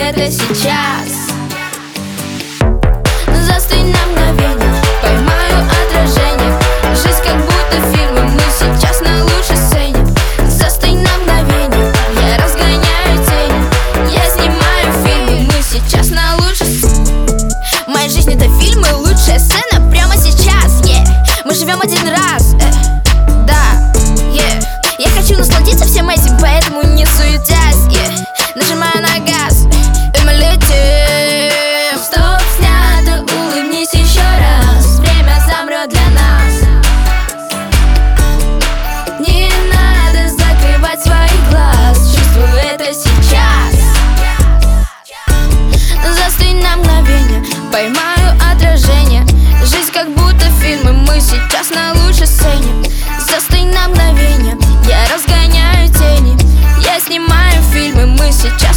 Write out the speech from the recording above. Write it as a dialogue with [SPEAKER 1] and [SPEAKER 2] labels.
[SPEAKER 1] это сейчас. Застынь на мгновение, поймаю отражение. Жизнь как будто фильм, и мы сейчас на лучшей сцене. Застынь на мгновение, я разгоняю тени. Я снимаю фильм, и мы сейчас на лучшей сцене. Моя жизнь это фильм, и лучшая сцена прямо сейчас, Мы живем один раз, да, Я хочу насладиться всем этим, поэтому не суетясь, Нажимаю на газ, и мы летим. Стоп, снято, улыбнись еще раз. Время замрет для нас. Не надо закрывать свои глаз. Чувствую это сейчас. Застынь на мгновение, поймаю отражение. Жизнь как будто фильм, и мы сейчас на лучшей сцене. Застынь на мгновение, я разгоняю тени. Я снимаю фильм, и мы сейчас